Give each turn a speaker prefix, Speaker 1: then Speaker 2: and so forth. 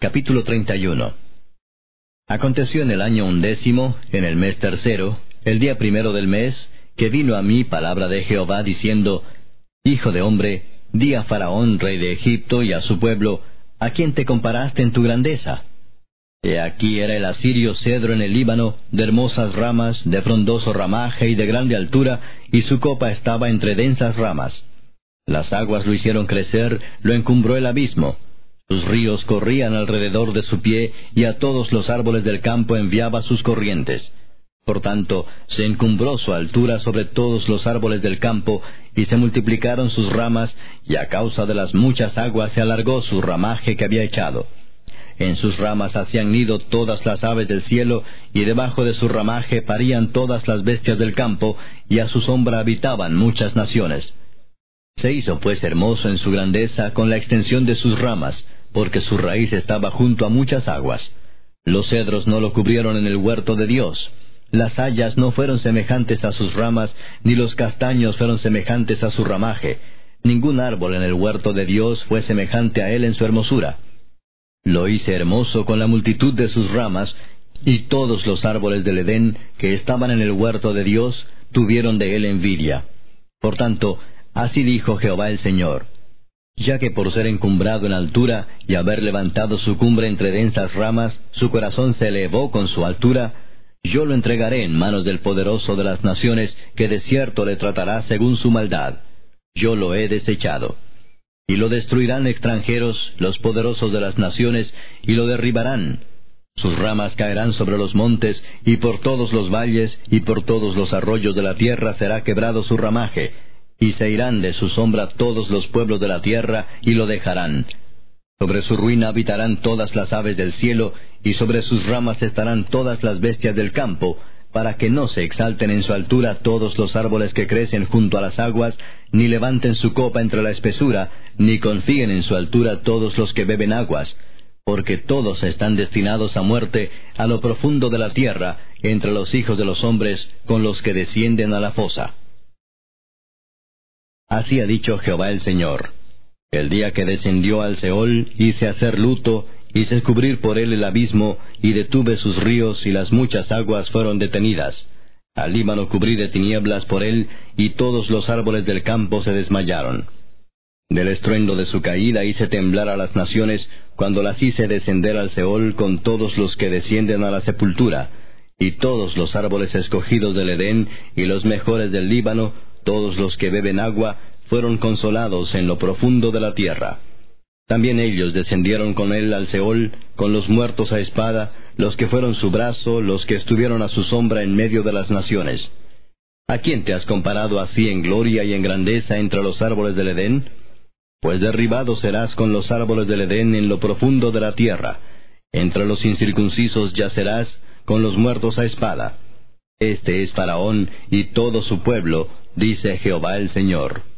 Speaker 1: Capítulo 31. Aconteció en el año 11, en el mes 3, el día 1 del mes, que vino a mí palabra de Jehová, diciendo: Hijo de hombre, di a Faraón, rey de Egipto, y a su pueblo: ¿A quién te comparaste en tu grandeza? He aquí era el asirio cedro en el Líbano, de hermosas ramas, de frondoso ramaje y de grande altura, y su copa estaba entre densas ramas. Las aguas lo hicieron crecer, lo encumbró el abismo. Sus ríos corrían alrededor de su pie, y a todos los árboles del campo enviaba sus corrientes. Por tanto, se encumbró su altura sobre todos los árboles del campo, y se multiplicaron sus ramas, y a causa de las muchas aguas se alargó su ramaje que había echado. En sus ramas hacían nido todas las aves del cielo, y debajo de su ramaje parían todas las bestias del campo, y a su sombra habitaban muchas naciones. Se hizo pues hermoso en su grandeza con la extensión de sus ramas, porque su raíz estaba junto a muchas aguas. Los cedros no lo cubrieron en el huerto de Dios. Las hayas no fueron semejantes a sus ramas, ni los castaños fueron semejantes a su ramaje. Ningún árbol en el huerto de Dios fue semejante a él en su hermosura. Lo hice hermoso con la multitud de sus ramas, y todos los árboles del Edén que estaban en el huerto de Dios tuvieron de él envidia. Por tanto, así dijo Jehová el Señor: ya que por ser encumbrado en altura y haber levantado su cumbre entre densas ramas, su corazón se elevó con su altura, yo lo entregaré en manos del poderoso de las naciones, que de cierto le tratará según su maldad. Yo lo he desechado. Y lo destruirán extranjeros, los poderosos de las naciones, y lo derribarán. Sus ramas caerán sobre los montes, y por todos los valles, y por todos los arroyos de la tierra será quebrado su ramaje, y se irán de su sombra todos los pueblos de la tierra, y lo dejarán. Sobre su ruina habitarán todas las aves del cielo, y sobre sus ramas estarán todas las bestias del campo, para que no se exalten en su altura todos los árboles que crecen junto a las aguas, ni levanten su copa entre la espesura, ni confíen en su altura todos los que beben aguas, porque todos están destinados a muerte, a lo profundo de la tierra, entre los hijos de los hombres, con los que descienden a la fosa. Así ha dicho Jehová el Señor: el día que descendió al Seol, hice hacer luto, hice cubrir por él el abismo, y detuve sus ríos, y las muchas aguas fueron detenidas. Al Líbano cubrí de tinieblas por él, y todos los árboles del campo se desmayaron. Del estruendo de su caída hice temblar a las naciones, cuando las hice descender al Seol con todos los que descienden a la sepultura, y todos los árboles escogidos del Edén, y los mejores del Líbano, todos los que beben agua, fueron consolados en lo profundo de la tierra. También ellos descendieron con él al Seol, con los muertos a espada, los que fueron su brazo, los que estuvieron a su sombra en medio de las naciones. ¿A quién te has comparado así en gloria y en grandeza entre los árboles del Edén? Pues derribado serás con los árboles del Edén en lo profundo de la tierra. Entre los incircuncisos yacerás, con los muertos a espada. Este es Faraón y todo su pueblo, dice Jehová el Señor.